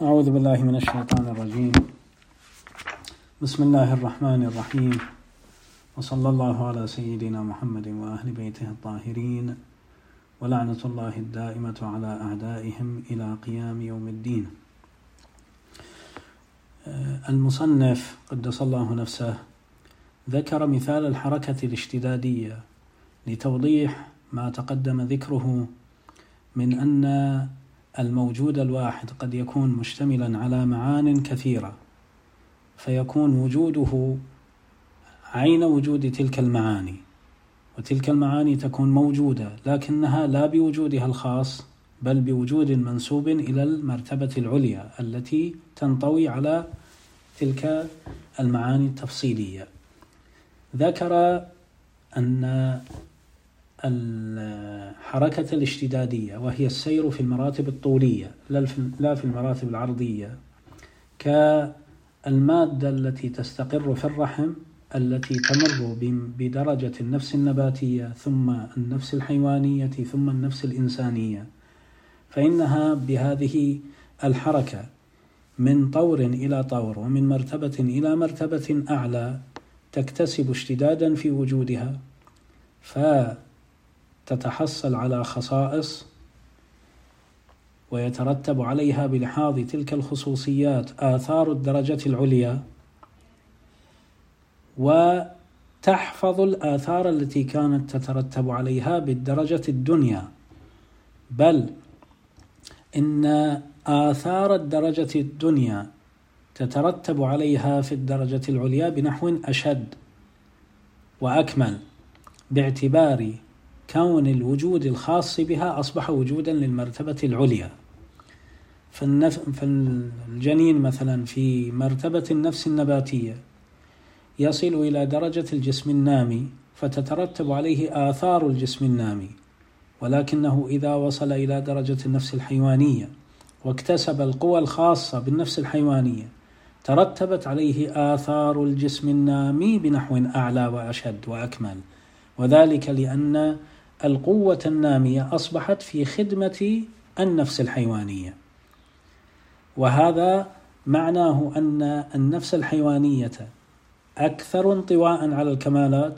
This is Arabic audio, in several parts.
أعوذ بالله من الشيطان الرجيم. بسم الله الرحمن الرحيم، وصلى الله على سيدنا محمد وأهل بيته الطاهرين، ولعنة الله الدائمة على أعدائهم إلى قيام يوم الدين. المصنف قدس الله نفسه ذكر مثال الحركة الاشتدادية لتوضيح ما تقدم ذكره من أن الموجود الواحد قد يكون مشتملا على معان كثيرة، فيكون وجوده عين وجود تلك المعاني، وتلك المعاني تكون موجودة لكنها لا بوجودها الخاص، بل بوجود منسوب إلى المرتبة العليا التي تنطوي على تلك المعاني التفصيلية. ذكر أن الحركة الاشتدادية، وهي السير في المراتب الطولية لا في المراتب العرضية، كالمادة التي تستقر في الرحم التي تمر بدرجة النفس النباتية ثم النفس الحيوانية ثم النفس الإنسانية، فإنها بهذه الحركة من طور إلى طور ومن مرتبة إلى مرتبة أعلى تكتسب اشتدادا في وجودها، فتتحصل على خصائص ويترتب عليها بلحاظ تلك الخصوصيات آثار الدرجة العليا، وتحفظ الآثار التي كانت تترتب عليها بالدرجة الدنيا، بل إن آثار الدرجة الدنيا تترتب عليها في الدرجة العليا بنحو أشد وأكمل، باعتبار كون الوجود الخاص بها أصبح وجودا للمرتبة العليا. فالجنين مثلا في مرتبة النفس النباتية يصل إلى درجة الجسم النامي، فتترتب عليه آثار الجسم النامي، ولكنه إذا وصل إلى درجة النفس الحيوانية واكتسب القوى الخاصة بالنفس الحيوانية ترتبت عليه آثار الجسم النامي بنحو أعلى وأشد وأكمل، وذلك لأن القوة النامية أصبحت في خدمة النفس الحيوانية، وهذا معناه أن النفس الحيوانية أكثر انطواء على الكمالات،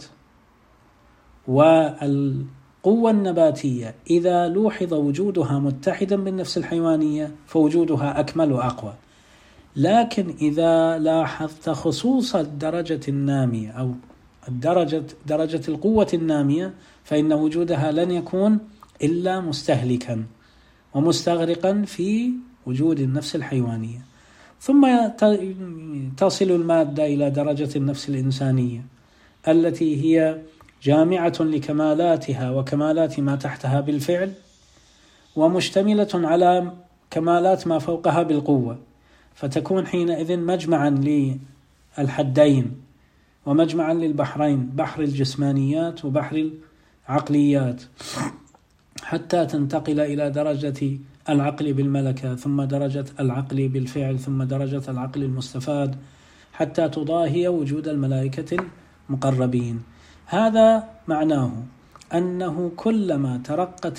والقوة النباتية إذا لوحظ وجودها متحدا بالنفس الحيوانية فوجودها أكمل وأقوى. لكن إذا لاحظت خصوص الدرجة النامية أو درجة القوة النامية، فإن وجودها لن يكون إلا مستهلكا ومستغرقا في وجود النفس الحيوانية. ثم تصل المادة إلى درجة النفس الإنسانية التي هي جامعة لكمالاتها وكمالات ما تحتها بالفعل، ومشتملة على كمالات ما فوقها بالقوة، فتكون حينئذ مجمعا للحدين ومجمعا للبحرين، بحر الجسمانيات وبحر العقليات، حتى تنتقل إلى درجة العقل بالملكة، ثم درجة العقل بالفعل، ثم درجة العقل المستفاد، حتى تضاهي وجود الملائكة المقربين. هذا معناه أنه كلما ترقت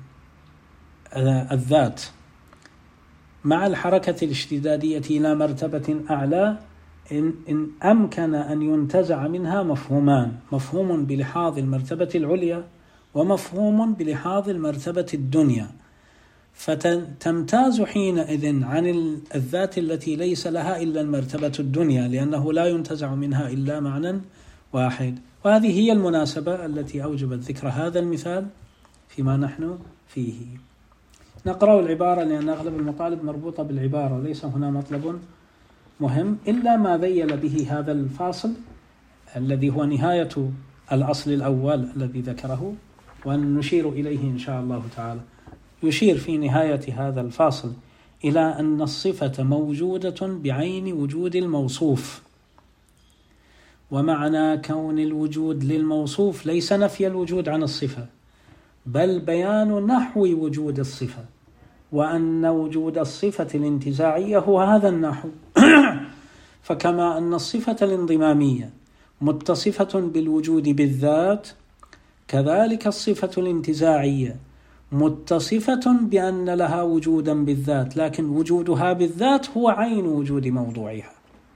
الذات مع الحركة الاشتدادية إلى مرتبة أعلى، إن أمكن أن ينتزع منها مفهومان: مفهوم بلحاظ المرتبة العليا، ومفهوم بلحاظ المرتبة الدنيا، فتمتاز حينئذ عن الذات التي ليس لها إلا المرتبة الدنيا، لأنه لا ينتزع منها إلا معنى واحد. وهذه هي المناسبة التي أوجبت ذكر هذا المثال فيما نحن فيه. نقرأ العبارة لأن أغلب المطالب مربوطة بالعبارة، ليس هنا مطلب مهم إلا ما ذيل به هذا الفاصل الذي هو نهاية الأصل الأول الذي ذكره، ونشير إليه إن شاء الله تعالى. يشير في نهاية هذا الفاصل إلى أن الصفة موجودة بعين وجود الموصوف، ومعنى كون الوجود للموصوف ليس نفي الوجود عن الصفة، بل بيان نحو وجود الصفة، وأن وجود الصفة الانتزاعية هو هذا النحو. فكما أن الصفة الانضمامية متصفة بالوجود بالذات، كذلك الصفة الانتزاعية متصفة بأن لها وجودا بالذات، لكن وجودها بالذات هو عين وجود موضوعها.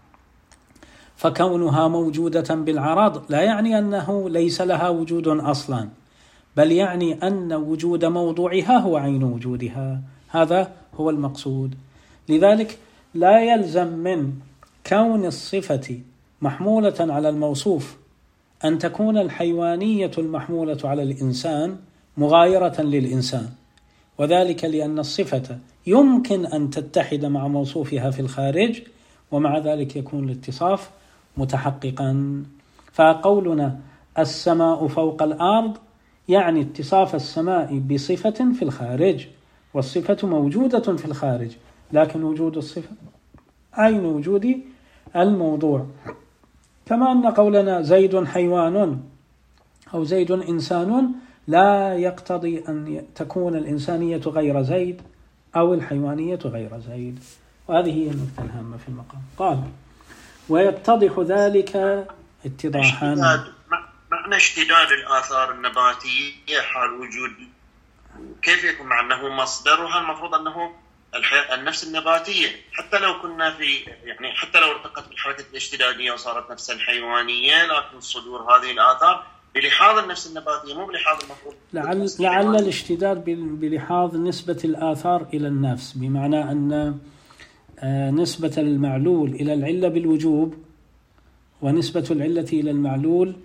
فكونها موجودة بالعرض لا يعني أنه ليس لها وجود أصلا، بل يعني أن وجود موضوعها هو عين وجودها. هذا هو المقصود. لذلك لا يلزم من كون الصفة محمولة على الموصوف أن تكون الحيوانية المحمولة على الإنسان مغايرة للإنسان، وذلك لأن الصفة يمكن أن تتحد مع موصوفها في الخارج، ومع ذلك يكون الاتصاف متحققا. فقولنا السماء فوق الأرض يعني اتصاف السماء بصفة في الخارج، والصفة موجودة في الخارج، لكن وجود الصفة عين وجود الموضوع. كما أن قولنا زيد حيوان أو زيد إنسان لا يقتضي أن تكون الإنسانية غير زيد أو الحيوانية غير زيد. وهذه هي النقطة الهامة في المقام. قال ويتضح ذلك اتضاحا. معنى اشتداد الآثار النباتية حال وجود كيف يكون؟ مع أنه مصدرها المفروض أنه النفس النباتية، حتى لو كنا حتى لو ارتقت بالحركة الاشتدادية وصارت نفس الحيوانية، لكن صدور هذه الآثار بلحاظ النفس النباتية مو بلحاظ المفروض. لعل الاشتداد بلحاظ نسبة الآثار إلى النفس، بمعنى أن نسبة المعلول إلى العلة بالوجوب ونسبة العلة إلى المعلول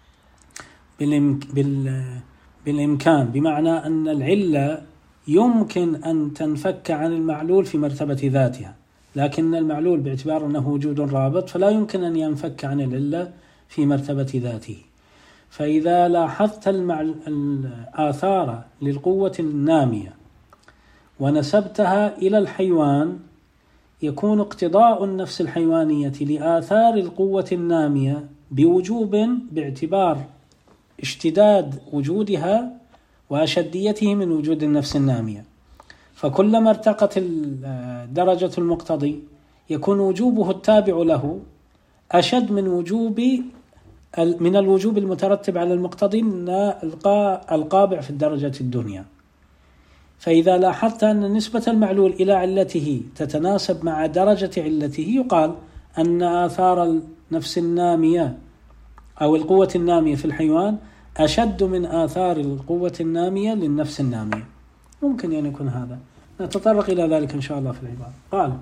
بالإمكان، بمعنى أن العلة يمكن أن تنفك عن المعلول في مرتبة ذاتها، لكن المعلول باعتبار أنه وجود رابط فلا يمكن أن ينفك عن العلة في مرتبة ذاته. فإذا لاحظت الآثار للقوة النامية ونسبتها إلى الحيوان، يكون اقتضاء النفس الحيوانية لآثار القوة النامية بوجوب باعتبار اشتداد وجودها وأشديته من وجود النفس النامية. فكلما ارتقت درجة المقتضي يكون وجوبه التابع له أشد من الوجوب المترتب على المقتضي القابع في الدرجة الدنيا. فإذا لاحظت أن نسبة المعلول إلى علته تتناسب مع درجة علته، يقال أن آثار النفس النامية أو القوة النامية في الحيوان أشد من آثار القوة النامية للنفس النامية. ممكن أن يكون هذا، نتطرق إلى ذلك إن شاء الله في العبارة. قال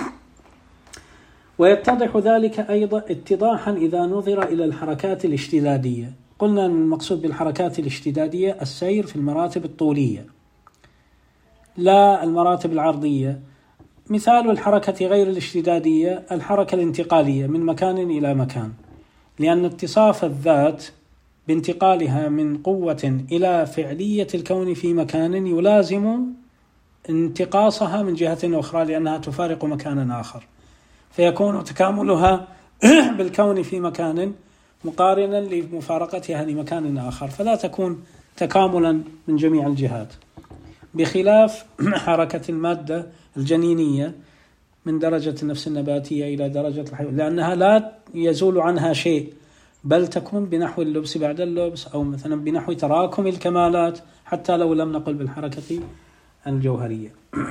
ويتضح ذلك أيضا اتضاحا إذا نظر إلى الحركات الاشتدادية. قلنا أن المقصود بالحركات الاشتدادية السير في المراتب الطولية لا المراتب العرضية. مثال الحركة غير الاشتدادية الحركة الانتقالية من مكان إلى مكان، لأن اتصاف الذات بانتقالها من قوة إلى فعلية الكون في مكان يلازم انتقاصها من جهة أخرى لأنها تفارق مكانا آخر، فيكون تكاملها بالكون في مكان مقارنا لمفارقتها لمكان آخر، فلا تكون تكاملا من جميع الجهات، بخلاف حركة المادة الجنينية من درجة النفس النباتية إلى درجة الحيوان، لأنها لا يزول عنها شيء، بل تكون بنحو اللبس بعد اللبس، أو مثلا بنحو تراكم الكمالات، حتى لو لم نقل بالحركة الجوهرية.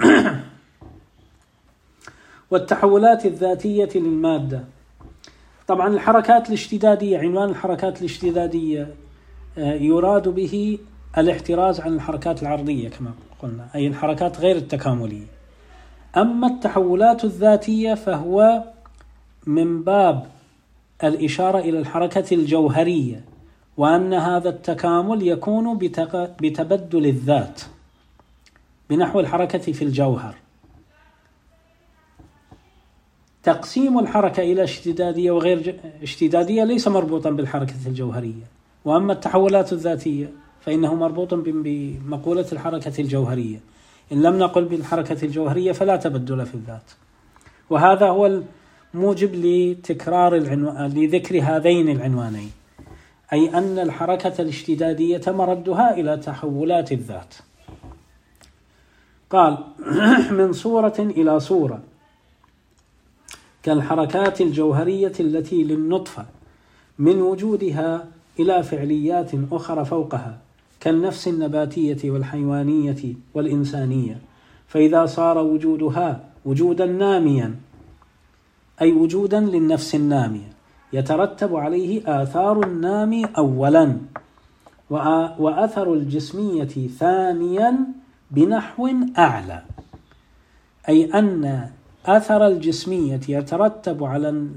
والتحولات الذاتية للمادة. طبعا الحركات الاشتدادية، عنوان الحركات الاشتدادية يراد به الاحتراز عن الحركات العرضية كما قلنا، أي الحركات غير التكاملية. أما التحولات الذاتية فهو من باب الإشارة إلى الحركة الجوهرية، وأن هذا التكامل يكون بتبدل الذات بنحو الحركة في الجوهر. تقسيم الحركة إلى اشتدادية وغير اشتدادية ليس مربوطا بالحركة الجوهرية، وأما التحولات الذاتية فإنه مربوط بمقولة الحركة الجوهرية. إن لم نقل بالحركة الجوهرية فلا تبدل في الذات، وهذا هو الموجب لتكرار لذكر هذين العنوانين، أي أن الحركة الاشتدادية مردها إلى تحولات الذات. قال من صورة إلى صورة، كالحركات الجوهرية التي للنطفة من وجودها إلى فعليات أخرى فوقها كالنفس النباتية والحيوانية والإنسانية، فإذا صار وجودها وجودا ناميا أي وجودا للنفس النامية يترتب عليه آثار النامي أولا وأثر الجسمية ثانيا بنحو أعلى، أي أن أثر الجسمية يترتب على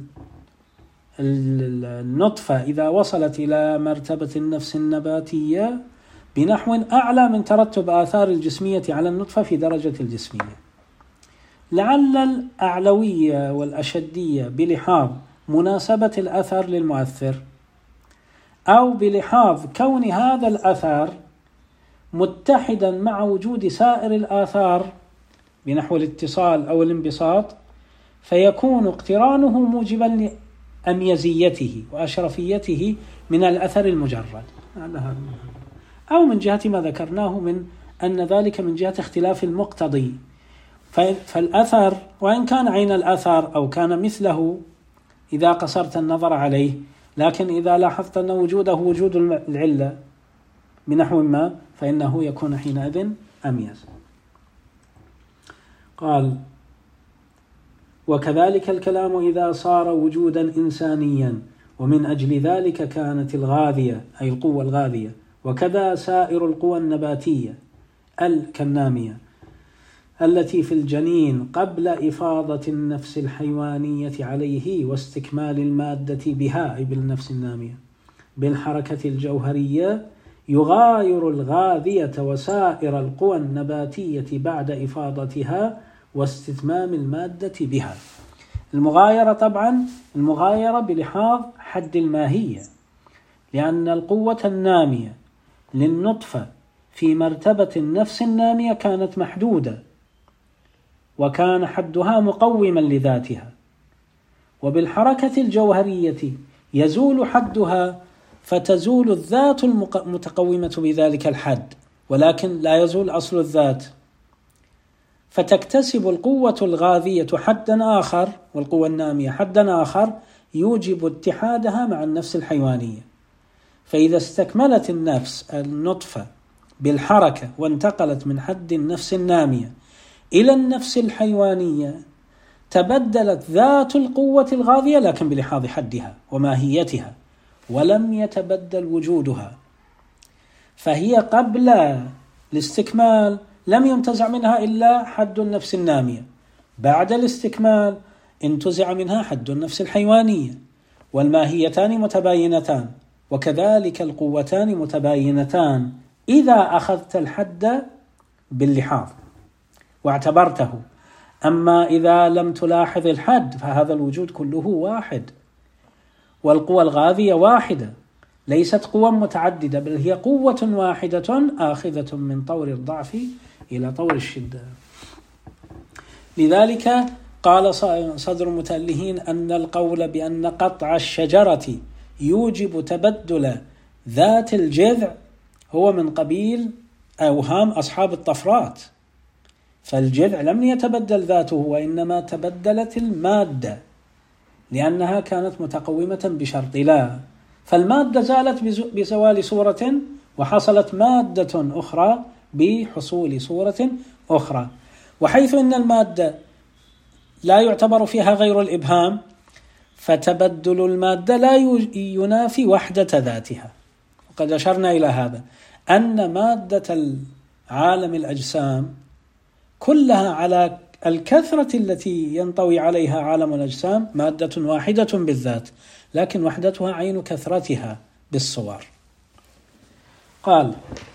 النطفة إذا وصلت إلى مرتبة النفس النباتية بنحو أعلى من ترتب آثار الجسمية على النطفة في درجة الجسمية. لعل الأعلوية والأشدية بلحاظ مناسبة الأثر للمؤثر، أو بلحاظ كون هذا الأثر متحدا مع وجود سائر الآثار بنحو الاتصال أو الانبساط، فيكون اقترانه موجبا لأميزيته وأشرفيته من الأثر المجرد، أو من جهة ما ذكرناه من أن ذلك من جهة اختلاف المقتضي. فالأثر وإن كان عين الأثر أو كان مثله إذا قصرت النظر عليه، لكن إذا لاحظت أن وجوده وجود العلة بنحو ما فإنه يكون حينئذ أميز. قال: وكذلك الكلام إذا صار وجودا إنسانيا، ومن أجل ذلك كانت الغاذية أي القوة الغاذية، وكذا سائر القوى النباتية كالنامية التي في الجنين قبل إفاضة النفس الحيوانية عليه واستكمال المادة بها أي بالنفس النامية بالحركة الجوهرية، يغاير الغاذية وسائر القوى النباتية بعد إفاضتها واستتمام المادة بها. المغايرة طبعا المغايرة بلحاظ حد الماهية، لأن القوة النامية للنطفة في مرتبة النفس النامية كانت محدودة، وكان حدها مقوما لذاتها، وبالحركة الجوهرية يزول حدها فتزول الذات المتقومة بذلك الحد، ولكن لا يزول أصل الذات، فتكتسب القوة الغاذية حدا آخر والقوة النامية حدا آخر يوجب اتحادها مع النفس الحيوانية. فإذا استكملت النفس النطفة بالحركة وانتقلت من حد النفس النامية إلى النفس الحيوانية تبدلت ذات القوة الغاذية لكن بلحاظ حدها وماهيتها، ولم يتبدل وجودها، فهي قبل الاستكمال لم ينتزع منها إلا حد النفس النامية، بعد الاستكمال انتزع منها حد النفس الحيوانية، والماهيتان متباينتان، وكذلك القوتان متباينتان إذا أخذت الحد باللحاظ واعتبرته. أما إذا لم تلاحظ الحد فهذا الوجود كله واحد، والقوى الغاذية واحدة ليست قوى متعددة، بل هي قوة واحدة آخذة من طور الضعف إلى طور الشدة. لذلك قال صدر المتألهين أن القول بأن قطع الشجرة يوجب تبدل ذات الجذع هو من قبيل أوهام أصحاب الطفرات، فالجذع لم يتبدل ذاته وإنما تبدلت المادة لأنها كانت متقومة بشرط لا، فالمادة زالت بزوال صورة وحصلت مادة أخرى بحصول صورة أخرى. وحيث أن المادة لا يعتبر فيها غير الإبهام، فتبدل المادة لا ينافي وحدة ذاتها. وقد أشرنا إلى هذا أن مادة العالم الأجسام كلها على الكثرة التي ينطوي عليها عالم الأجسام مادة واحدة بالذات، لكن وحدتها عين كثرتها بالصور. قال: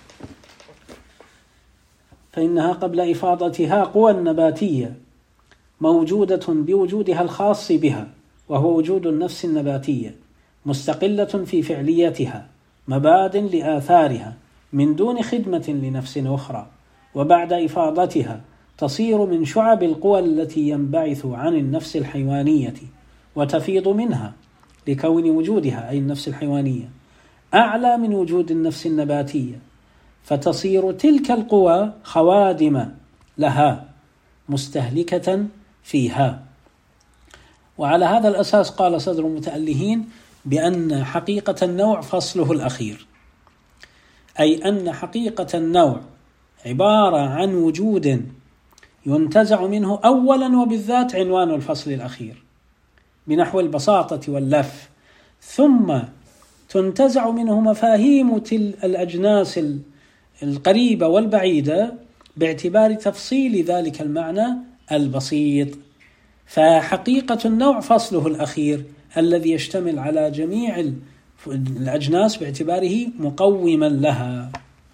فإنها قبل إفاضتها قوى النباتية موجودة بوجودها الخاص بها، وهو وجود النفس النباتية مستقلة في فعليتها مباد لآثارها من دون خدمة لنفس أخرى، وبعد إفاضتها تصير من شعب القوى التي ينبعث عن النفس الحيوانية وتفيض منها، لكون وجودها أي النفس الحيوانية أعلى من وجود النفس النباتية، فتصير تلك القوى خوادم لها مستهلكة فيها. وعلى هذا الأساس قال صدر المتألهين بأن حقيقة النوع فصله الأخير، أي أن حقيقة النوع عبارة عن وجود ينتزع منه أولا وبالذات عنوان الفصل الأخير بنحو البساطة واللف، ثم تنتزع منه مفاهيم الأجناس القريبة والبعيدة باعتبار تفصيل ذلك المعنى البسيط. فحقيقة النوع فصله الأخير الذي يشتمل على جميع الأجناس باعتباره مقوما لها.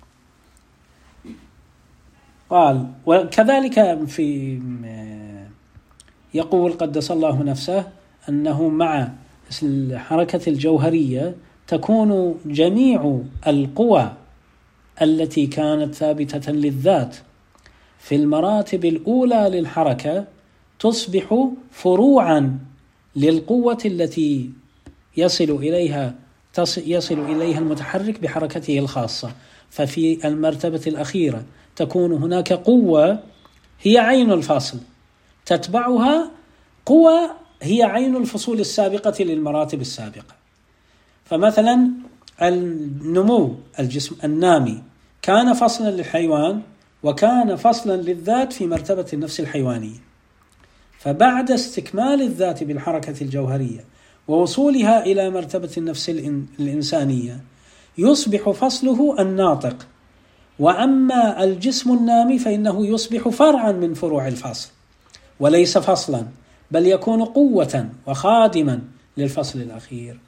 قال وكذلك في يقول قدس الله نفسه أنه مع الحركة الجوهرية تكون جميع القوى التي كانت ثابتة للذات في المراتب الأولى للحركة تصبح فروعا للقوة التي يصل إليها المتحرك بحركته الخاصة. ففي المرتبة الأخيرة تكون هناك قوة هي عين الفاصل، تتبعها قوة هي عين الفصول السابقة للمراتب السابقة. فمثلا النمو الجسم النامي كان فصلا للحيوان وكان فصلا للذات في مرتبة النفس الحيوانية، فبعد استكمال الذات بالحركة الجوهرية ووصولها إلى مرتبة النفس الإنسانية يصبح فصله الناطق. وأما الجسم النامي فإنه يصبح فرعا من فروع الفصل وليس فصلا، بل يكون قوة وخادما للفصل الأخير.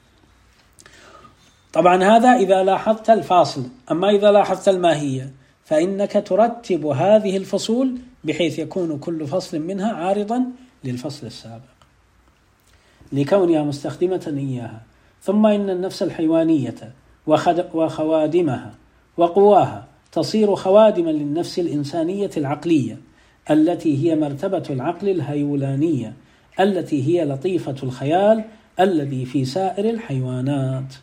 طبعا هذا إذا لاحظت الفاصل، أما إذا لاحظت الماهية فإنك ترتب هذه الفصول بحيث يكون كل فصل منها عارضا للفصل السابق لكونها مستخدمة إياها. ثم إن النفس الحيوانية وخوادمها وقواها تصير خوادما للنفس الإنسانية العقلية التي هي مرتبة العقل الهيولانية التي هي لطيفة الخيال الذي في سائر الحيوانات.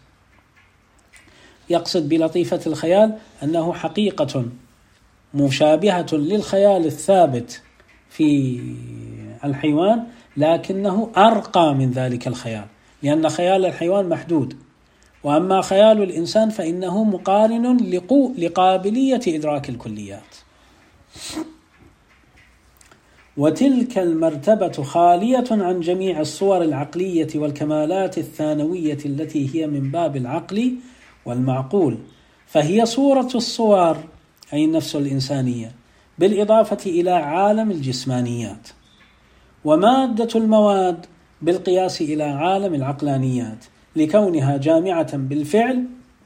يقصد بلطيفة الخيال أنه حقيقة مشابهة للخيال الثابت في الحيوان لكنه أرقى من ذلك الخيال، لأن خيال الحيوان محدود، وأما خيال الإنسان فإنه مقارن لقابلية إدراك الكليات. وتلك المرتبة خالية عن جميع الصور العقلية والكمالات الثانوية التي هي من باب العقل والمعقول، فهي صورة الصور أي النفس الإنسانية بالإضافة إلى عالم الجسمانيات، ومادة المواد بالقياس إلى عالم العقلانيات، لكونها جامعة بالفعل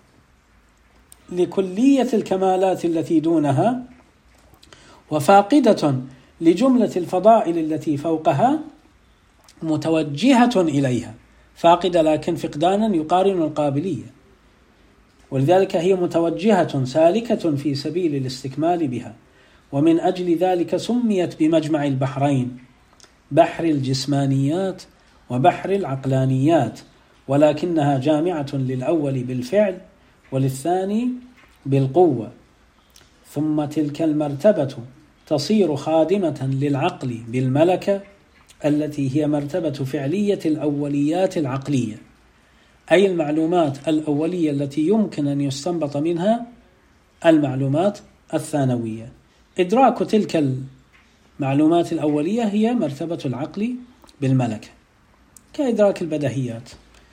لكلية الكمالات التي دونها وفاقدة لجملة الفضائل التي فوقها متوجهة إليها، فاقدة لكن فقدانا يقارن القابلية، ولذلك هي متوجهة سالكة في سبيل الاستكمال بها. ومن أجل ذلك سميت بمجمع البحرين، بحر الجسمانيات وبحر العقلانيات، ولكنها جامعة للأول بالفعل وللثاني بالقوة. ثم تلك المرتبة تصير خادمة للعقل بالملكة التي هي مرتبة فعلية الأوليات العقلية، أي المعلومات الأولية التي يمكن أن يستنبط منها المعلومات الثانوية. إدراك تلك المعلومات الأولية هي مرتبة العقل بالملكة كإدراك البديهيات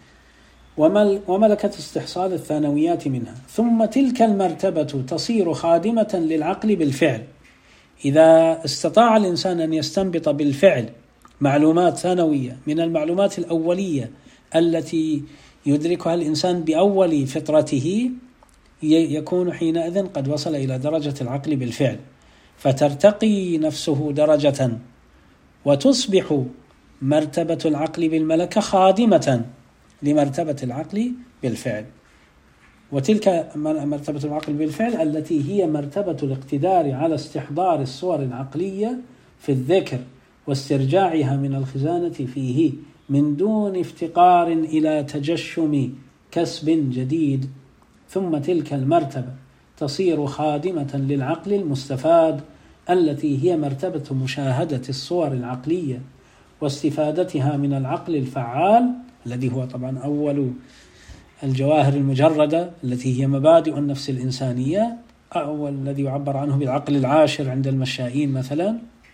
وملكة استحصال الثانويات منها. ثم تلك المرتبة تصير خادمة للعقل بالفعل، إذا استطاع الإنسان أن يستنبط بالفعل معلومات ثانوية من المعلومات الأولية التي يدركها الإنسان بأول فطرته، يكون حينئذ قد وصل إلى درجة العقل بالفعل، فترتقي نفسه درجة وتصبح مرتبة العقل بالملكة خادمة لمرتبة العقل بالفعل. وتلك مرتبة العقل بالفعل التي هي مرتبة الاقتدار على استحضار الصور العقلية في الذكر واسترجاعها من الخزانة فيه من دون افتقار إلى تجشم كسب جديد. ثم تلك المرتبة تصير خادمة للعقل المستفاد التي هي مرتبة مشاهدة الصور العقلية واستفادتها من العقل الفعال الذي هو طبعا أول الجواهر المجردة التي هي مبادئ النفس الإنسانية، أو الذي يعبر عنه بالعقل العاشر عند المشائين مثلا،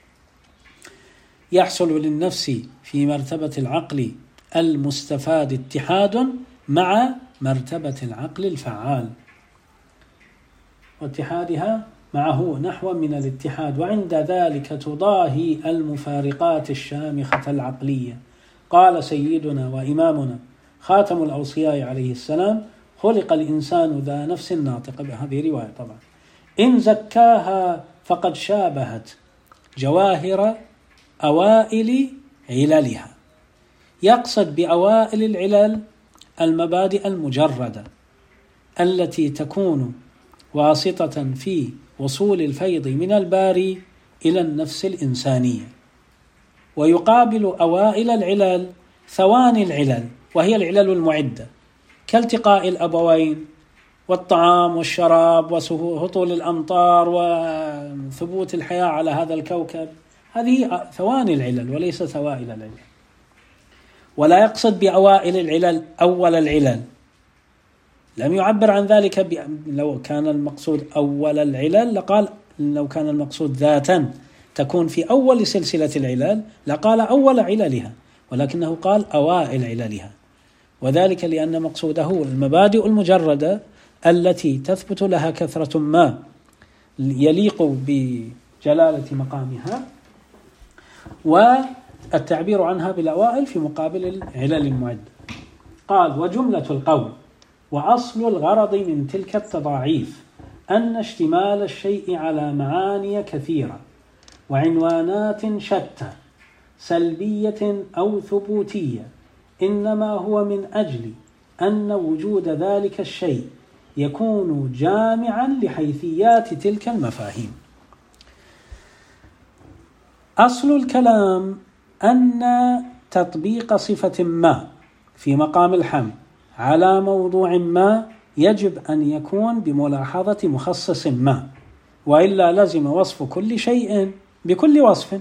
يحصل للنفس في مرتبة العقل المستفاد اتحاد مع مرتبة العقل الفعال، واتحادها معه نحو من الاتحاد، وعند ذلك تضاهي المفارقات الشامخة العقلية. قال سيدنا وإمامنا خاتم الأوصياء عليه السلام: خلق الإنسان ذا نفس ناطقة، بهذه رواية طبعا، إن زكاها فقد شابهت جواهر أوائل عللها. يقصد بأوائل العلل المبادئ المجردة التي تكون واسطة في وصول الفيض من الباري إلى النفس الإنسانية. ويقابل أوائل العلل ثواني العلل، وهي العلل المعدة كالتقاء الأبوين والطعام والشراب وهطول الأمطار وثبوت الحياة على هذا الكوكب. هذه ثواني العلل وليس ثوائل العلل. ولا يقصد بأوائل العلل أول العلل، لم يعبر عن ذلك لو كان المقصود أول العلل لقال، لو كان المقصود ذاتا تكون في أول سلسلة العلل لقال أول عللها، ولكنه قال أوائل عللها، وذلك لأن مقصوده المبادئ المجردة التي تثبت لها كثرة ما يليق بجلالة مقامها، والتعبير عنها بالأوائل في مقابل العلل المعدة. قال: وجملة القول وأصل الغرض من تلك التضاعيف أن اشتمال الشيء على معاني كثيرة وعنوانات شتى سلبية أو ثبوتية إنما هو من أجل أن وجود ذلك الشيء يكون جامعا لحيثيات تلك المفاهيم. أصل الكلام أن تطبيق صفة ما في مقام الحمل على موضوع ما يجب أن يكون بملاحظة مخصص ما، وإلا لزم وصف كل شيء بكل وصف.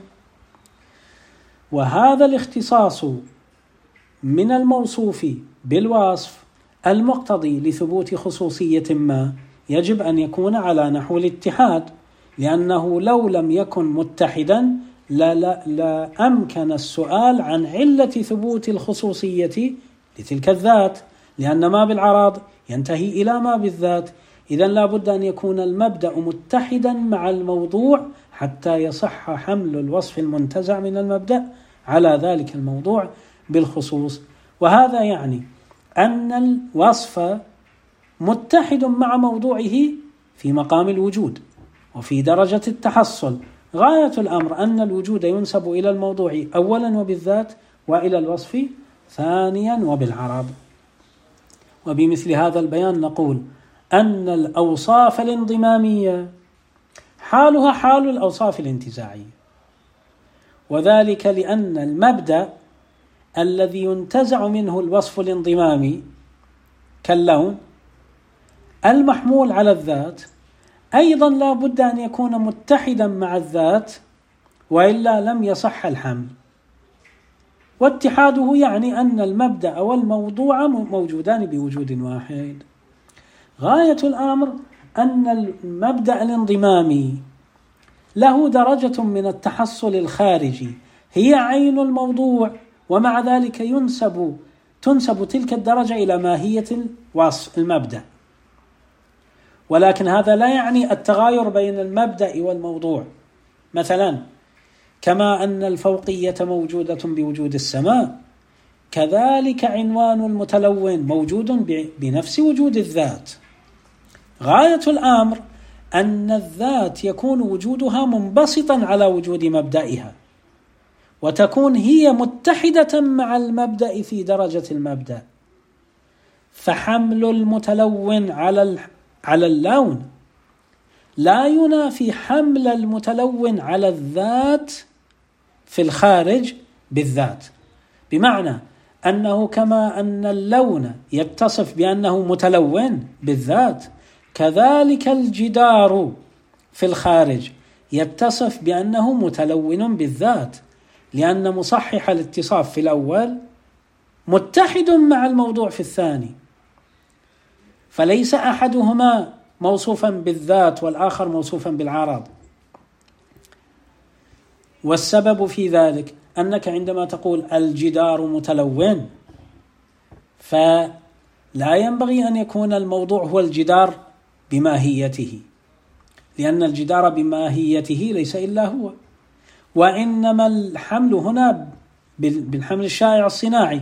وهذا الاختصاص من الموصوف بالوصف المقتضي لثبوت خصوصية ما يجب أن يكون على نحو الاتحاد، لأنه لو لم يكن متحدا لا أمكن السؤال عن علة ثبوت الخصوصية لتلك الذات، لأن ما بالعرض ينتهي إلى ما بالذات. إذن لا بد أن يكون المبدأ متحدا مع الموضوع حتى يصح حمل الوصف المنتزع من المبدأ على ذلك الموضوع بالخصوص. وهذا يعني أن الوصف متحد مع موضوعه في مقام الوجود وفي درجة التحصل. غاية الأمر أن الوجود ينسب إلى الموضوع أولا وبالذات، وإلى الوصف ثانيا وبالعرض. وبمثل هذا البيان نقول أن الأوصاف الانضمامية حالها حال الأوصاف الانتزاعية، وذلك لأن المبدأ الذي ينتزع منه الوصف الانضمامي كاللون المحمول على الذات أيضا لا بد أن يكون متحدا مع الذات، وإلا لم يصح الحمل. واتحاده يعني أن المبدأ والموضوع موجودان بوجود واحد. غاية الأمر أن المبدأ الانضمامي له درجة من التحصل الخارجي هي عين الموضوع، ومع ذلك تنسب تلك الدرجة إلى ماهية الوصف المبدأ. ولكن هذا لا يعني التغاير بين المبدأ والموضوع. مثلا كما أن الفوقية موجودة بوجود السماء، كذلك عنوان المتلون موجود بنفس وجود الذات. غاية الأمر أن الذات يكون وجودها منبسطا على وجود مبدئها، وتكون هي متحدة مع المبدأ في درجة المبدأ. فحمل المتلون على اللون لا ينافي حمل المتلون على الذات في الخارج بالذات، بمعنى أنه كما أن اللون يتصف بأنه متلون بالذات، كذلك الجدار في الخارج يتصف بأنه متلون بالذات، لأن مصحح الاتصاف في الأول متحد مع الموضوع في الثاني. فليس أحدهما موصوفا بالذات والآخر موصوفا بالعرض. والسبب في ذلك أنك عندما تقول الجدار متلون فلا ينبغي أن يكون الموضوع هو الجدار بماهيته، لأن الجدار بماهيته ليس إلا هو، وإنما الحمل هنا بالحمل الشائع الصناعي،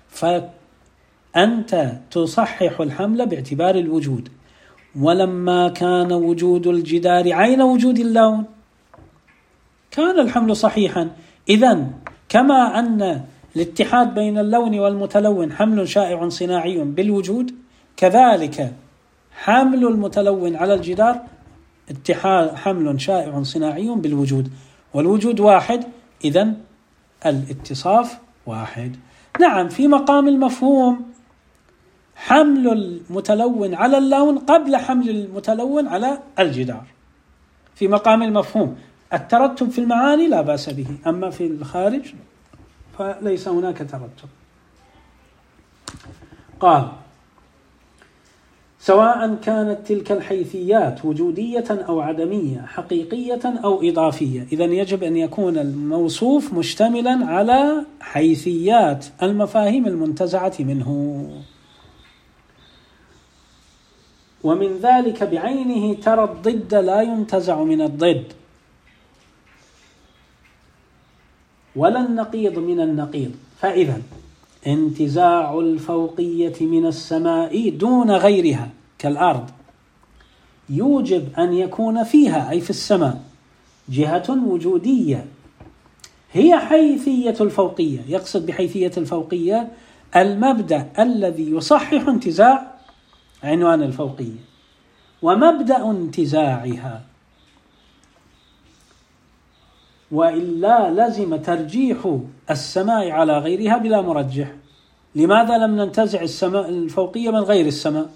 فأنت تصحح الحمل باعتبار الوجود، ولما كان وجود الجدار عين وجود اللون كان الحمل صحيحا. إذن كما أن الاتحاد بين اللون والمتلون حمل شائع صناعي بالوجود، كذلك حمل المتلون على الجدار اتحاد حمل شائع صناعي بالوجود، والوجود واحد، إذن الاتصاف واحد. نعم، في مقام المفهوم حمل المتلون على اللون قبل حمل المتلون على الجدار في مقام المفهوم. الترتب في المعاني لا بأس به، أما في الخارج فليس هناك ترتب. قال: سواء كانت تلك الحيثيات وجودية أو عدمية، حقيقية أو إضافية. إذن يجب أن يكون الموصوف مشتملا على حيثيات المفاهيم المنتزعة منه. ومن ذلك بعينه ترى الضد لا ينتزع من الضد، ولا النقيض من النقيض. فإذا انتزاع الفوقية من السماء دون غيرها كالأرض يوجب أن يكون فيها، أي في السماء، جهة وجودية هي حيثية الفوقية. يقصد بحيثية الفوقية المبدأ الذي يصحح انتزاع عنوان الفوقية ومبدأ انتزاعها، وإلا لزم ترجيح السماء على غيرها بلا مرجح. لماذا لم ننتزع السماء الفوقية من غير السماء؟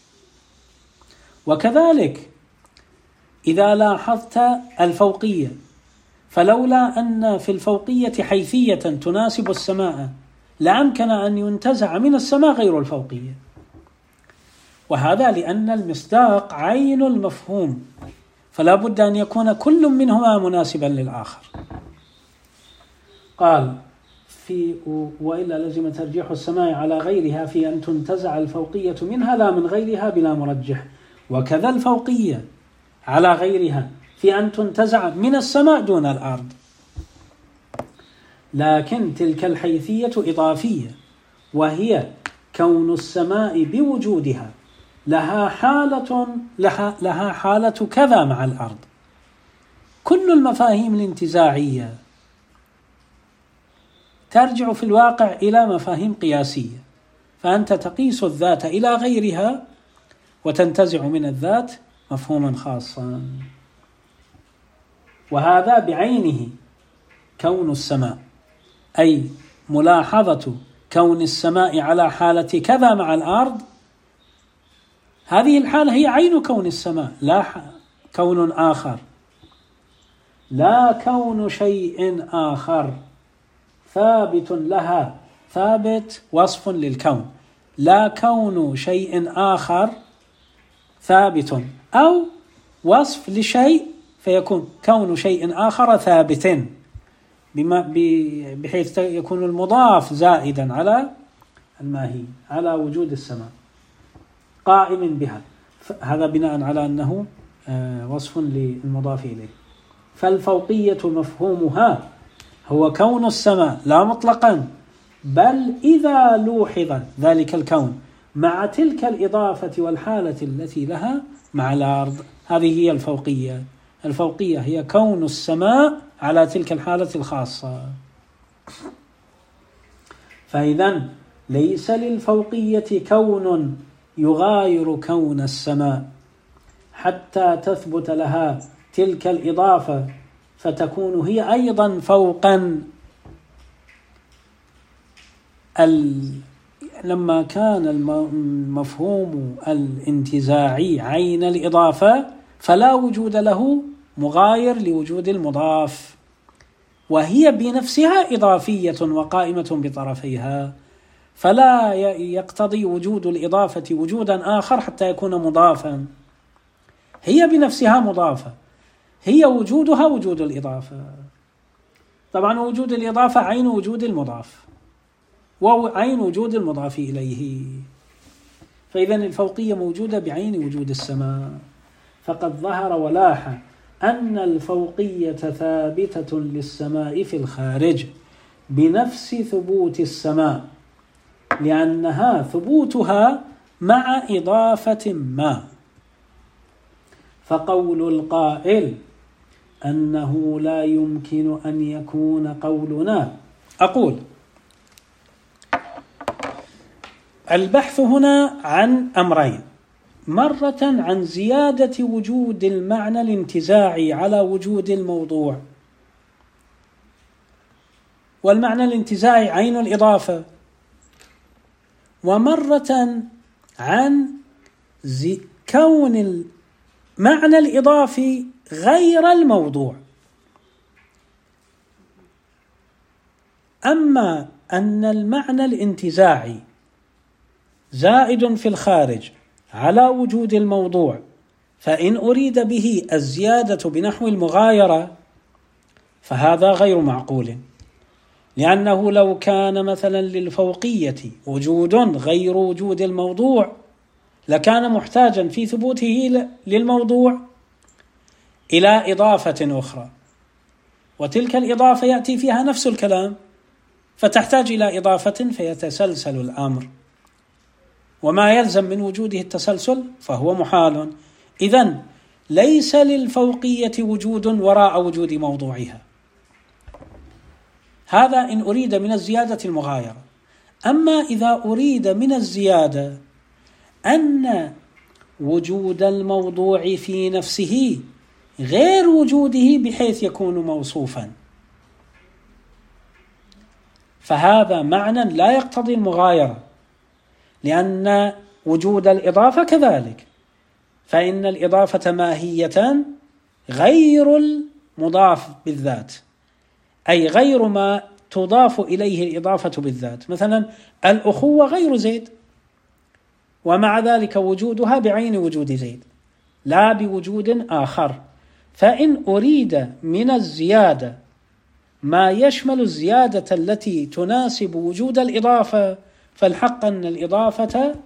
وكذلك إذا لاحظت الفوقية، فلولا أن في الفوقية حيثية تناسب السماء لأمكن أن ينتزع من السماء غير الفوقية، وهذا لأن المصداق عين المفهوم، فلا بد أن يكون كل منهما مناسبا للآخر. قال: وإلا لزم ترجيح السماء على غيرها في أن تنتزع الفوقية منها لا من غيرها بلا مرجح، وكذا الفوقية على غيرها في أن تنتزع من السماء دون الأرض. لكن تلك الحيثية إضافية، وهي كون السماء بوجودها لها حالة كذا مع الأرض. كل المفاهيم الانتزاعية ترجع في الواقع إلى مفاهيم قياسية، فأنت تقيس الذات إلى غيرها وتنتزع من الذات مفهوما خاصا، وهذا بعينه كون السماء، أي ملاحظة كون السماء على حالة كذا مع الأرض. هذه الحالة هي عين كون السماء، لا كون آخر، لا كون شيء آخر ثابت لها، ثابت وصف للكون، لا كون شيء آخر ثابت أو وصف لشيء فيكون كون شيء آخر ثابت، بحيث يكون المضاف زائدا على الماهي، على وجود السماء قائم بها، هذا بناء على أنه وصف للمضاف إليه. فالفوقية مفهومها هو كون السماء لا مطلقا، بل إذا لوحظ ذلك الكون مع تلك الإضافة والحالة التي لها مع الأرض، هذه هي الفوقية. الفوقية هي كون السماء على تلك الحالة الخاصة. فإذن ليس للفوقية كون يغاير كون السماء حتى تثبت لها تلك الإضافة فتكون هي أيضا فوقا. لما كان المفهوم الانتزاعي عين الإضافة فلا وجود له مغاير لوجود المضاف، وهي بنفسها إضافية وقائمة بطرفيها، فلا يقتضي وجود الإضافة وجودا آخر حتى يكون مضافا، هي بنفسها مضافة، هي وجودها وجود الإضافة. طبعا وجود الإضافة عين وجود المضاف وعين وجود المضاف إليه، فإذا الفوقية موجودة بعين وجود السماء. فقد ظهر ولاح أن الفوقية ثابتة للسماء في الخارج بنفس ثبوت السماء، لأنها ثبوتها مع إضافة ما. فقول القائل أنه لا يمكن أن يكون قولنا، أقول البحث هنا عن أمرين: مرة عن زيادة وجود المعنى الانتزاعي على وجود الموضوع، والمعنى الانتزاعي عين الإضافة، ومرة عن كون المعنى الإضافي غير الموضوع. أما أن المعنى الانتزاعي زائد في الخارج على وجود الموضوع، فإن أريد به الزيادة بنحو المغايرة فهذا غير معقول، لأنه لو كان مثلا للفوقية وجود غير وجود الموضوع لكان محتاجا في ثبوته للموضوع إلى إضافة أخرى، وتلك الإضافة يأتي فيها نفس الكلام فتحتاج إلى إضافة فيتسلسل الأمر، وما يلزم من وجوده التسلسل فهو محال. إذن ليس للفوقية وجود وراء وجود موضوعها، هذا إن أريد من الزيادة المغايرة. أما إذا أريد من الزيادة أن وجود الموضوع في نفسه غير وجوده بحيث يكون موصوفا، فهذا معنى لا يقتضي المغايرة، لأن وجود الإضافة كذلك، فإن الإضافة ماهية غير المضاف بالذات، أي غير ما تضاف إليه الإضافة بالذات. مثلا الأخوة غير زيد، ومع ذلك وجودها بعين وجود زيد لا بوجود آخر. فإن أريد من الزيادة ما يشمل الزيادة التي تناسب وجود الإضافة، فالحق أن الإضافة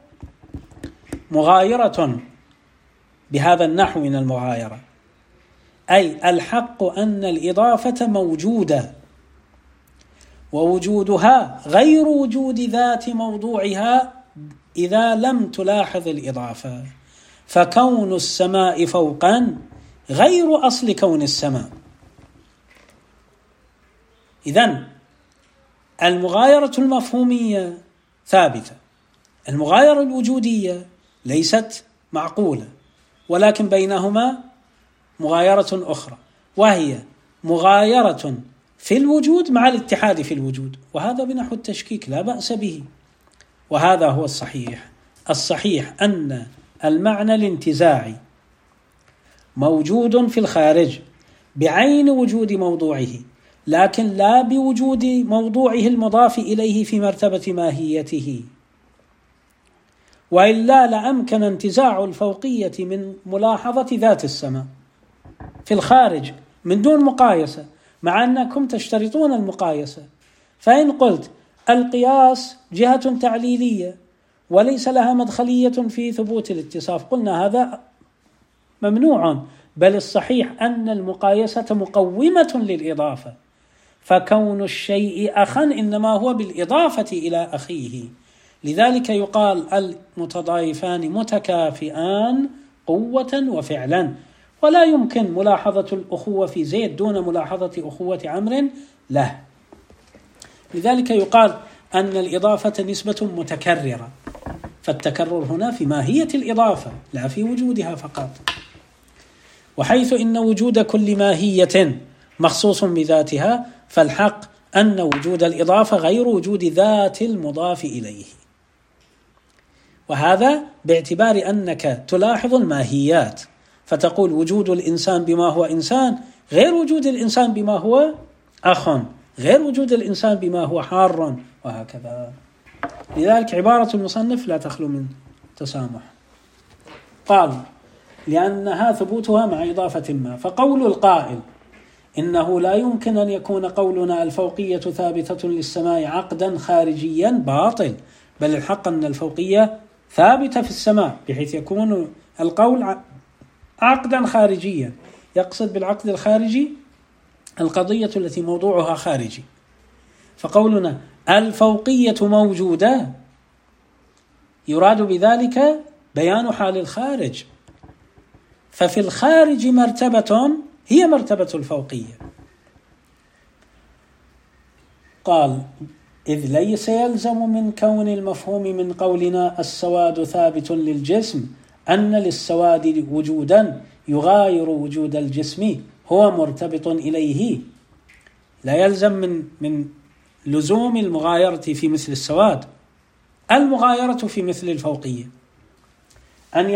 مغايرة بهذا النحو من المغايرة، أي الحق أن الإضافة موجودة ووجودها غير وجود ذات موضوعها إذا لم تلاحظ الإضافة. فكون السماء فوقا غير أصل كون السماء. إذن المغايرة المفهومية ثابتة، المغايرة الوجودية ليست معقولة، ولكن بينهما مغايرة أخرى، وهي مغايرة في الوجود مع الاتحاد في الوجود، وهذا بنحو التشكيك لا بأس به، وهذا هو الصحيح. الصحيح أن المعنى الانتزاعي موجود في الخارج بعين وجود موضوعه، لكن لا بوجود موضوعه المضاف إليه في مرتبة ماهيته، وإلا لأمكن انتزاع الفوقية من ملاحظة ذات السماء في الخارج من دون مقايسة، مع أنكم تشترطون المقايسة. فإن قلت القياس جهة تعليلية وليس لها مدخلية في ثبوت الاتصاف، قلنا هذا ممنوع، بل الصحيح أن المقايسة مقومة للإضافة، فكون الشيء أخا إنما هو بالإضافة إلى أخيه. لذلك يقال المتضايفان متكافئان قوة وفعلا، ولا يمكن ملاحظة الأخوة في زيد دون ملاحظة أخوة عمرو له. لذلك يقال أن الإضافة نسبة متكررة، فالتكرر هنا في ماهية الإضافة لا في وجودها فقط. وحيث إن وجود كل ماهية مخصوص بذاتها، فالحق أن وجود الإضافة غير وجود ذات المضاف إليه، وهذا باعتبار أنك تلاحظ الماهيات، فتقول وجود الإنسان بما هو إنسان غير وجود الإنسان بما هو أخ، غير وجود الإنسان بما هو حار، وهكذا. لذلك عبارة المصنف لا تخلو من تسامح. قال لأنها ثبوتها مع إضافة ما. فقول القائل إنه لا يمكن أن يكون قولنا الفوقية ثابتة للسماء عقدا خارجيا باطل، بل الحق أن الفوقية ثابتة في السماء، بحيث يكون القول عقدا خارجيا. يقصد بالعقد الخارجي القضية التي موضوعها خارجي. فقولنا الفوقية موجودة يراد بذلك بيان حال الخارج، ففي الخارج مرتبة هي مرتبة الفوقية. قال إذ ليس يلزم من كون المفهوم من قولنا السواد ثابت للجسم أن للسواد وجودا يغاير وجود الجسم هو مرتبط إليه. لا يلزم من لزوم المغايرة في مثل السواد المغايرة في مثل الفوقية أن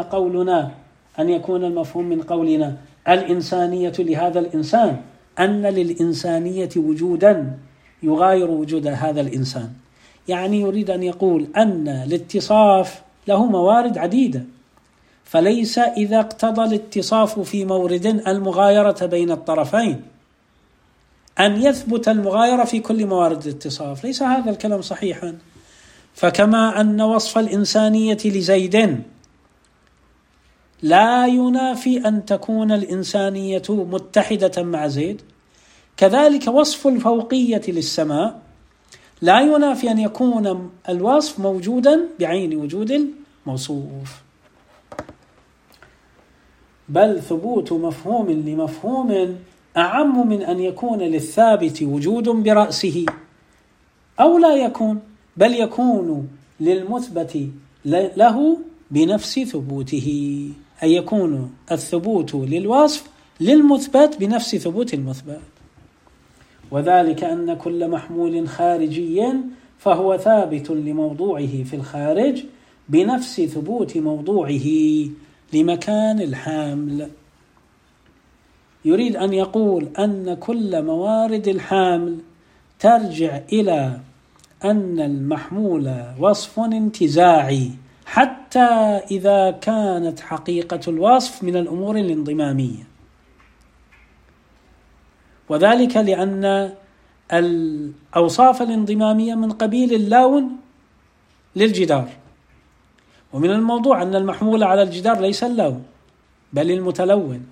يكون المفهوم من قولنا الإنسانية لهذا الإنسان أن للإنسانية وجودا يغاير وجود هذا الإنسان. يعني يريد أن يقول أن الاتصاف له موارد عديدة، فليس إذا اقتضى الاتصاف في مورد المغايرة بين الطرفين أن يثبت المغايرة في كل موارد الاتصاف. ليس هذا الكلام صحيحا. فكما أن وصف الإنسانية لزيد لا ينافي أن تكون الإنسانية متحدة مع زيد، كذلك وصف الفوقية للسماء لا ينافي أن يكون الوصف موجودا بعين وجود الموصوف، بل ثبوت مفهوم لمفهوم أعم من أن يكون للثابت وجود برأسه أو لا يكون، بل يكون للمثبت له بنفس ثبوته، أي يكون الثبوت للوصف للمثبت بنفس ثبوت المثبت. وذلك أن كل محمول خارجي فهو ثابت لموضوعه في الخارج بنفس ثبوت موضوعه لمكان الحامل. يريد أن يقول أن كل موارد الحامل ترجع إلى أن المحمول وصف انتزاعي حتى إذا كانت حقيقة الوصف من الأمور الانضمامية، وذلك لأن الأوصاف الانضمامية من قبيل اللون للجدار، ومن الموضوع أن المحمول على الجدار ليس اللون بل المتلون،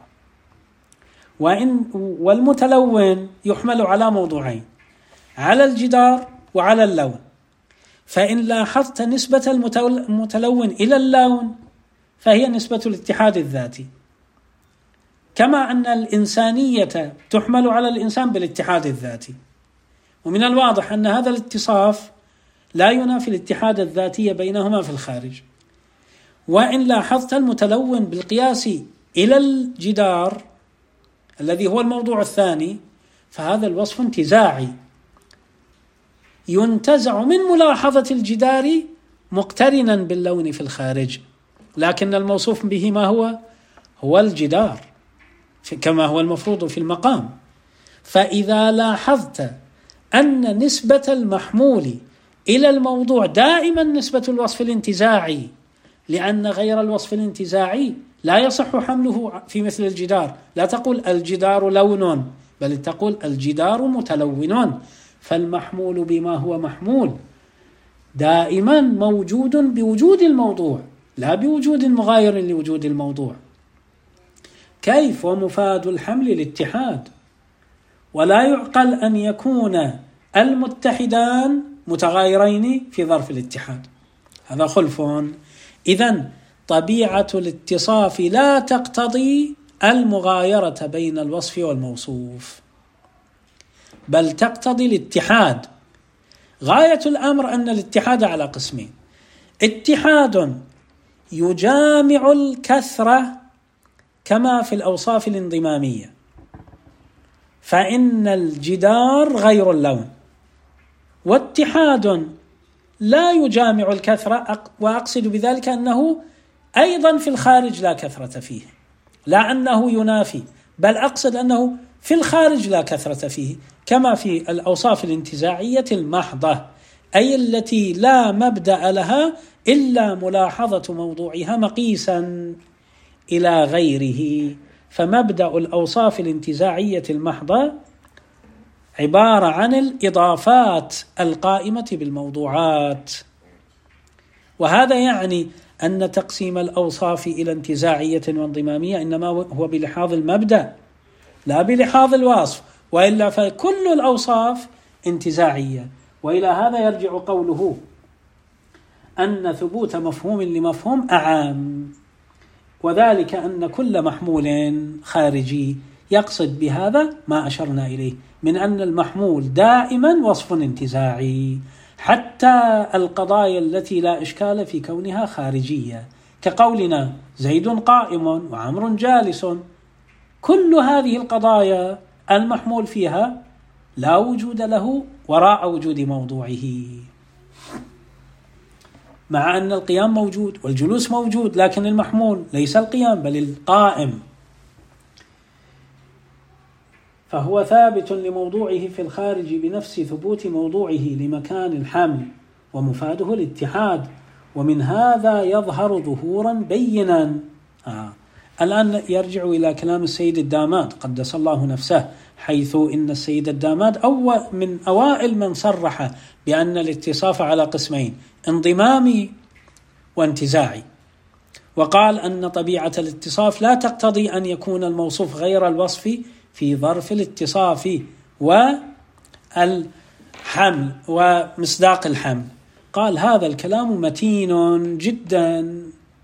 والمتلون يحمل على موضوعين، على الجدار وعلى اللون. فإن لاحظت نسبة المتلون إلى اللون فهي نسبة الاتحاد الذاتي، كما أن الإنسانية تحمل على الإنسان بالاتحاد الذاتي. ومن الواضح أن هذا الاتصاف لا ينافي الاتحاد الذاتي بينهما في الخارج. وإن لاحظت المتلون بالقياس إلى الجدار الذي هو الموضوع الثاني فهذا الوصف انتزاعي ينتزع من ملاحظة الجدار مقترنا باللون في الخارج، لكن الموصوف به ما هو الجدار كما هو المفروض في المقام. فإذا لاحظت أن نسبة المحمول إلى الموضوع دائما نسبة الوصف الانتزاعي، لأن غير الوصف الانتزاعي لا يصح حمله في مثل الجدار. لا تقول الجدار لون، بل تقول الجدار متلون، فالمحمول بما هو محمول دائما موجود بوجود الموضوع لا بوجود مغاير لوجود الموضوع. كيف ومفاد الحمل الاتحاد، ولا يعقل أن يكون المتحدان متغايرين في ظرف الاتحاد، هذا خلف. إذن طبيعة الاتصاف لا تقتضي المغايرة بين الوصف والموصوف، بل تقتضي الاتحاد. غاية الأمر أن الاتحاد على قسمين: اتحاد يجامع الكثرة كما في الأوصاف الانضمامية، فإن الجدار غير اللون، واتحاد لا يجامع الكثرة، وأقصد بذلك أنه أيضا في الخارج لا كثرة فيه، لا أنه ينافي، بل أقصد أنه في الخارج لا كثرة فيه، كما في الأوصاف الانتزاعية المحضة أي التي لا مبدأ لها إلا ملاحظة موضوعها مقيسا إلى غيره. فمبدأ الأوصاف الانتزاعية المحضة عبارة عن الإضافات القائمة بالموضوعات. وهذا يعني أن تقسيم الأوصاف إلى انتزاعية وانضمامية إنما هو بلحاظ المبدأ لا بلحاظ الوصف، وإلا فكل الأوصاف انتزاعية. وإلى هذا يرجع قوله أن ثبوت مفهوم لمفهوم أعام، وذلك أن كل محمول خارجي يقصد بهذا ما أشرنا إليه من أن المحمول دائما وصف انتزاعي، حتى القضايا التي لا إشكال في كونها خارجية كقولنا زيد قائم وعمر جالس، كل هذه القضايا المحمول فيها لا وجود له وراء وجود موضوعه، مع أن القيام موجود والجلوس موجود، لكن المحمول ليس القيام بل القائم، فهو ثابت لموضوعه في الخارج بنفس ثبوت موضوعه لمكان الحمل، ومفاده الاتحاد، ومن هذا يظهر ظهورا بينا. الآن يرجع إلى كلام السيد الداماد قدس الله نفسه، حيث إن السيد الداماد من أوائل من صرح بأن الاتصاف على قسمين، انضمامي وانتزاعي، وقال أن طبيعة الاتصاف لا تقتضي أن يكون الموصوف غير الوصف في ظرف الاتصاف والحمل ومصداق الحمل. قال هذا الكلام متين جدا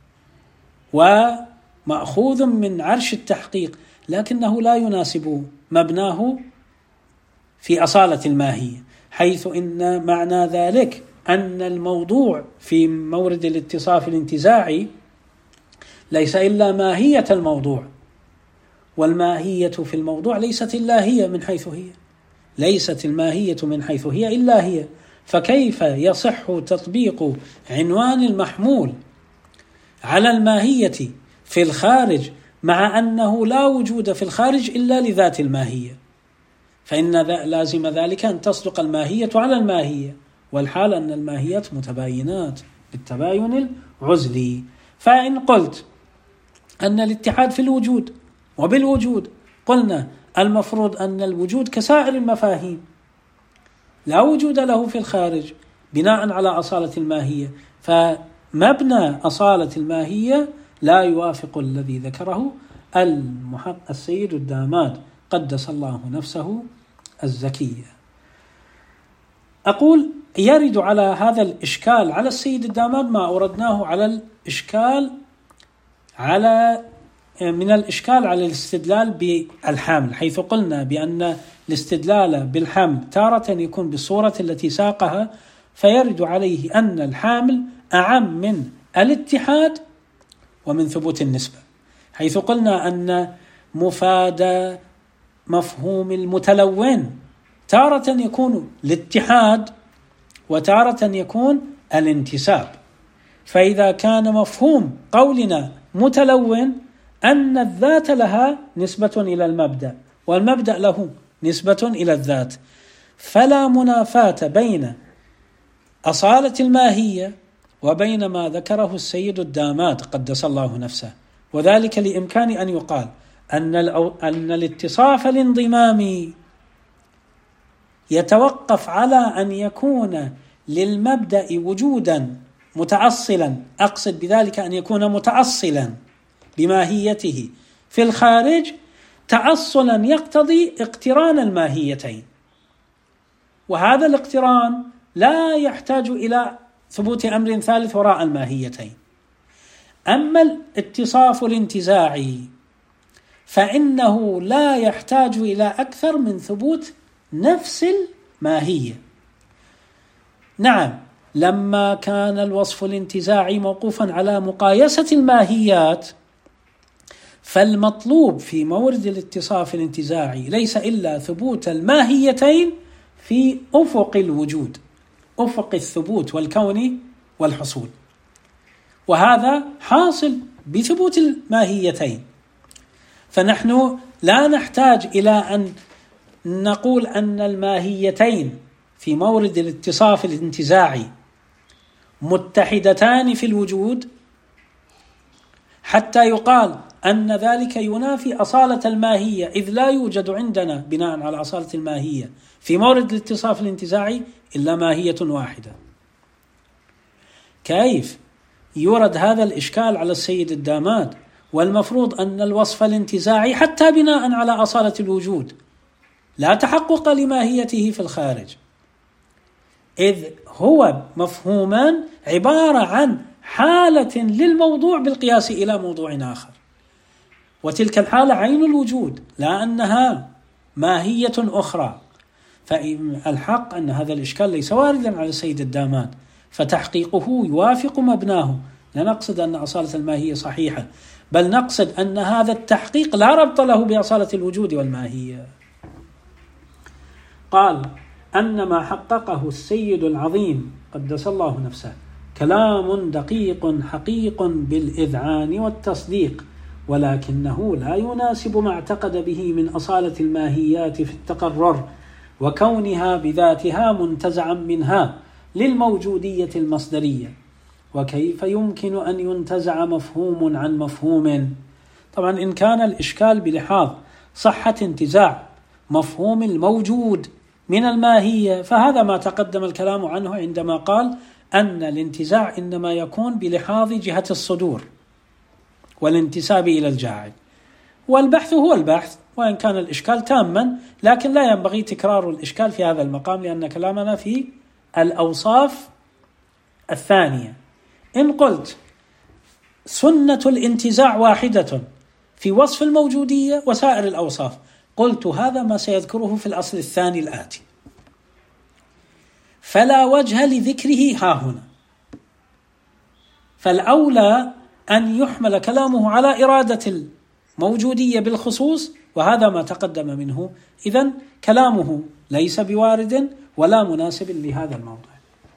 ومأخوذ من عرش التحقيق، لكنه لا يناسب مبناه في أصالة الماهية، حيث إن معنى ذلك أن الموضوع في مورد الاتصاف الانتزاعي ليس إلا ماهية الموضوع، والماهية في الموضوع ليست إلا هي من حيث هي، ليست الماهية من حيث هي إلا هي، فكيف يصح تطبيق عنوان المحمول على الماهية في الخارج مع أنه لا وجود في الخارج إلا لذات الماهية؟ فإن لازم ذلك أن تصدق الماهية على الماهية، والحال أن الماهيات متباينات بالتباين العزلي. فإن قلت أن الاتحاد في الوجود وبالوجود، قلنا المفروض أن الوجود كسائر المفاهيم لا وجود له في الخارج بناء على أصالة الماهية، فمبنى أصالة الماهية لا يوافق الذي ذكره السيد الداماد قدس الله نفسه الزكية. أقول يرد على هذا الإشكال على السيد الداماد ما أوردناه على الإشكال من الإشكال على الاستدلال بالحمل، حيث قلنا بأن الاستدلال بالحمل تارة يكون بالصورة التي ساقها، فيرد عليه أن الحامل أعم من الاتحاد ومن ثبوت النسبة، حيث قلنا أن مفاد مفهوم المتلون تارة يكون الاتحاد وتارة يكون الانتساب. فإذا كان مفهوم قولنا متلون أن الذات لها نسبة إلى المبدأ والمبدأ له نسبة إلى الذات، فلا منافاة بين أصالة الماهية وبين ما ذكره السيد الداماد قدس الله نفسه، وذلك لإمكان أن يقال أن الاتصاف الانضمامي يتوقف على أن يكون للمبدأ وجودا متأصلا، أقصد بذلك أن يكون متأصلا بماهيته في الخارج تأصلا يقتضي اقتران الماهيتين، وهذا الاقتران لا يحتاج إلى ثبوت أمر ثالث وراء الماهيتين. أما الاتصاف الانتزاعي فإنه لا يحتاج إلى أكثر من ثبوت نفس الماهية. نعم، لما كان الوصف الانتزاعي موقوفا على مقايسة الماهيات، فالمطلوب في مورد الاتصاف الانتزاعي ليس إلا ثبوت الماهيتين في أفق الوجود، أفق الثبوت والكون والحصول، وهذا حاصل بثبوت الماهيتين. فنحن لا نحتاج إلى أن نقول أن الماهيتين في مورد الاتصاف الانتزاعي متحدتان في الوجود حتى يقال أن ذلك ينافي أصالة الماهية، إذ لا يوجد عندنا بناء على أصالة الماهية في مورد الاتصاف الانتزاعي إلا ماهية واحدة. كيف يورد هذا الإشكال على السيد الداماد والمفروض أن الوصف الانتزاعي حتى بناء على أصالة الوجود لا تحقق لماهيته في الخارج، إذ هو مفهوما عبارة عن حالة للموضوع بالقياس إلى موضوع آخر، وتلك الحالة عين الوجود لا أنها ماهية أخرى. فالحق أن هذا الإشكال ليس واردا على السيد الداماد، فتحقيقه يوافق مبناه. لا نقصد أن أصالة الماهية صحيحة، بل نقصد أن هذا التحقيق لا ربط له بأصالة الوجود والماهية. قال أن ما حققه السيد العظيم قدس الله نفسه كلام دقيق حقيق بالإذعان والتصديق، ولكنه لا يناسب ما اعتقد به من أصالة الماهيات في التقرر وكونها بذاتها منتزعا منها للموجودية المصدرية. وكيف يمكن أن ينتزع مفهوم عن مفهوم؟ طبعا إن كان الإشكال بلحاظ صحة انتزاع مفهوم الموجود من الماهية فهذا ما تقدم الكلام عنه عندما قال أن الانتزاع إنما يكون بلحاظ جهة الصدور والانتساب إلى الجاعل، والبحث هو البحث وإن كان الإشكال تاما، لكن لا ينبغي تكرار الإشكال في هذا المقام لأن كلامنا في الأوصاف الثانية. إن قلت سنة الانتزاع واحدة في وصف الموجودية وسائر الأوصاف، قلت هذا ما سيذكره في الأصل الثاني الآتي، فلا وجه لذكره ها هنا، فالأولى أن يحمل كلامه على إرادة الموجودية بالخصوص، وهذا ما تقدم منه. إذن كلامه ليس بوارد ولا مناسب لهذا الموضوع.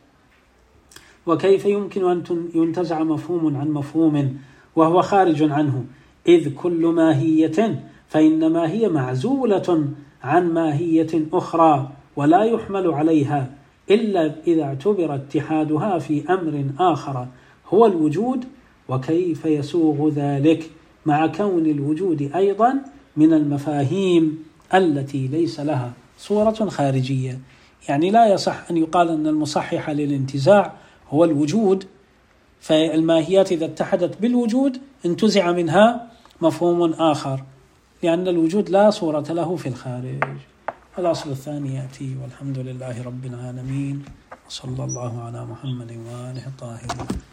وكيف يمكن أن ينتزع مفهوم عن مفهوم وهو خارج عنه؟ إذ كل ماهية فإنما هي معزولة عن ماهية أخرى ولا يحمل عليها إلا إذا اعتبر اتحادها في أمر آخر هو الوجود. وكيف يسوغ ذلك مع كون الوجود أيضا من المفاهيم التي ليس لها صورة خارجية؟ يعني لا يصح أن يقال أن المصحح للانتزاع هو الوجود، فالماهيات إذا اتحدت بالوجود انتزع منها مفهوم آخر، لأن الوجود لا صورة له في الخارج. الأصل الثاني يأتي، والحمد لله رب العالمين، وصلى الله على محمد وآله الطاهرين.